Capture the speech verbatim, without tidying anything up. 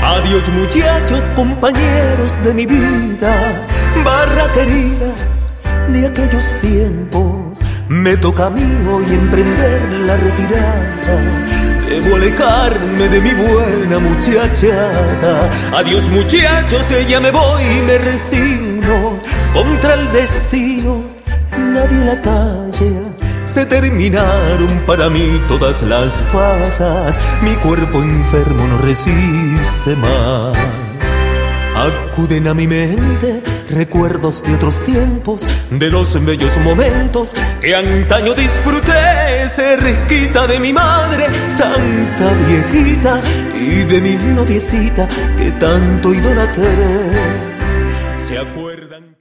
Adiós muchachos, compañeros de mi vida, barra querida de aquellos tiempos. Me toca a mí hoy emprender la retirada. Debo alejarme de mi buena muchachada. Adiós muchachos, ya me voy y me resigno. Contra el destino nadie la talla. Se terminaron para mí todas las fajas. Mi cuerpo enfermo no resiste más. Acuden a mi mente recuerdos de otros tiempos, de los bellos momentos que antaño disfruté, cerquita de mi madre, santa viejita, y de mi noviecita que tanto idolatré. ¿Se acuerdan?